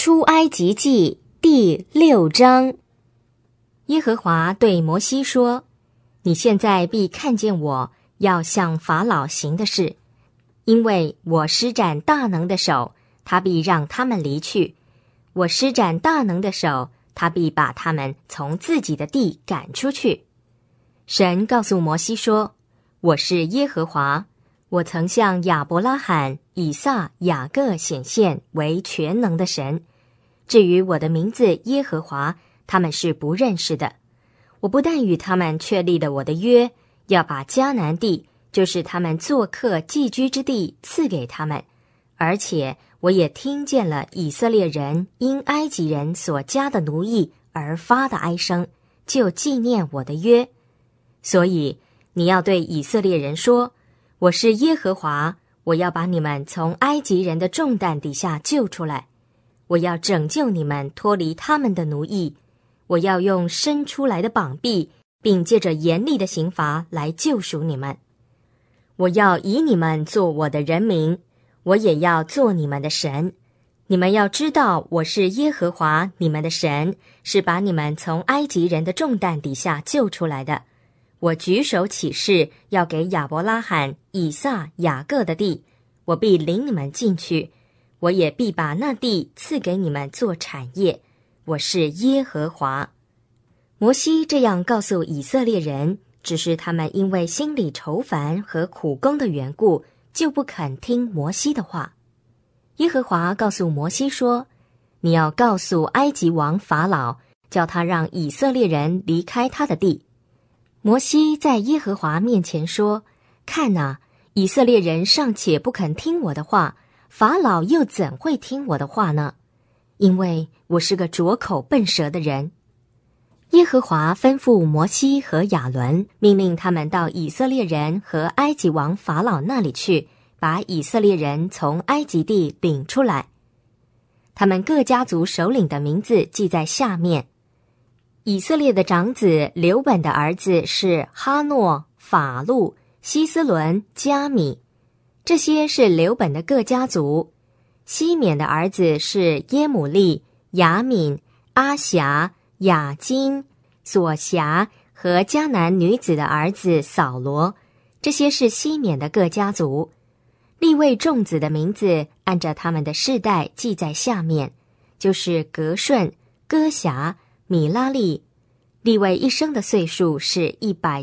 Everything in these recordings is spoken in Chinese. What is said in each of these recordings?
出埃及记第6章。耶和华对摩西说：你现在必看见我要向法老行的事，因为我施展大能的手，他必让他们离去；我施展大能的手，他必把他们从自己的地赶出去。神告诉摩西说：我是耶和华，我曾向亚伯拉罕、以撒、雅各显现为全能的神。至于我的名字耶和华，他们是不认识的。我不但与他们确立了我的约，要把迦南地，就是他们做客寄居之地，赐给他们，而且我也听见了以色列人因埃及人所加的奴役而发的哀声，就纪念我的约。所以你要对以色列人说：我是耶和华，我要把你们从埃及人的重担底下救出来，我要拯救你们脱离他们的奴役，我要用伸出来的膀臂，并借着严厉的刑罚来救赎你们。我要以你们做我的人民，我也要做你们的神。你们要知道我是耶和华你们的神，是把你们从埃及人的重担底下救出来的。我举手起誓，要给亚伯拉罕、以撒、雅各的地，我必领你们进去，我也必把那地赐给你们做产业。我是耶和华。摩西这样告诉以色列人，只是他们因为心里愁烦和苦工的缘故，就不肯听摩西的话。耶和华告诉摩西说：你要告诉埃及王法老，叫他让以色列人离开他的地。摩西在耶和华面前说：看哪，以色列人尚且不肯听我的话，法老又怎会听我的话呢？因为我是个拙口笨舌的人。耶和华吩咐摩西和亚伦，命令他们到以色列人和埃及王法老那里去，把以色列人从埃及地领出来。他们各家族首领的名字记在下面。以色列的长子流本的儿子是哈诺、法路、希斯伦、加米，这些是流本的各家族。西缅的儿子是耶母利、雅敏、阿辖、雅金、索辖和迦南女子的儿子扫罗，这些是西缅的各家族。利未众子的名字按照他们的世代记在下面，就是革顺、哥辖、米拉利。利未一生的岁数是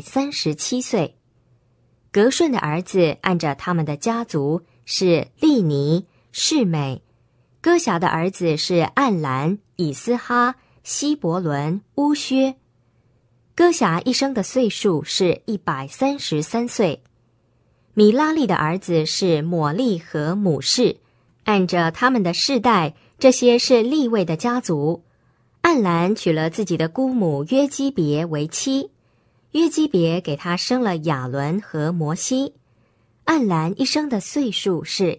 137岁。革顺的儿子按照他们的家族是利尼、示美。哥辖的儿子是暗兰、以斯哈、希伯伦、乌薛。哥辖一生的岁数是133岁。米拉利的儿子是抹利和母士，按着他们的世代，这些是利未的家族。暗兰娶了自己的姑母约基别为妻，约基别给他生了亚伦和摩西。暗兰一生的岁数是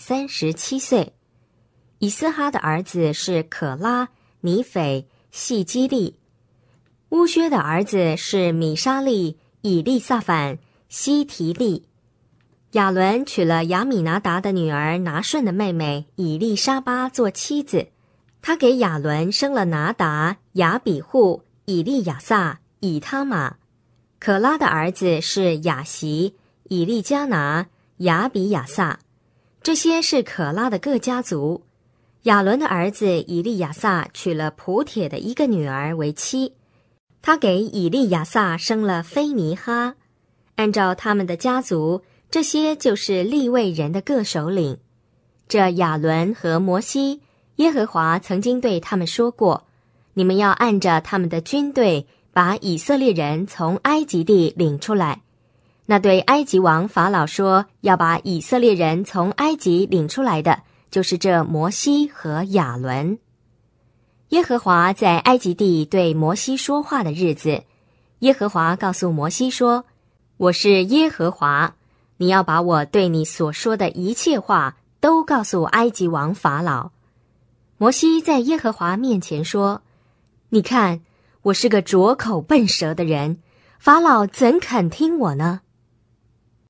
137岁。以斯哈的儿子是可拉、尼斐、细基利。乌薛的儿子是米沙利、以利撒反、西提利。亚伦娶了亚米拿达的女儿拿顺的妹妹以利沙巴做妻子，他给亚伦生了拿达、亚比户、以利亚撒、以他玛。可拉的儿子是亚席、以利加拿、亚比亚撒，这些是可拉的各家族。亚伦的儿子以利亚撒娶了普帖的一个女儿为妻，他给以利亚撒生了菲尼哈。按照他们的家族，这些就是利未人的各首领。这亚伦和摩西，耶和华曾经对他们说过：你们要按着他们的军队，把以色列人从埃及地领出来。那对埃及王法老说要把以色列人从埃及领出来的，就是这摩西和亚伦。耶和华在埃及地对摩西说话的日子，耶和华告诉摩西说：我是耶和华，你要把我对你所说的一切话都告诉埃及王法老。摩西在耶和华面前说：你看，我是个拙口笨舌的人，法老怎肯听我呢？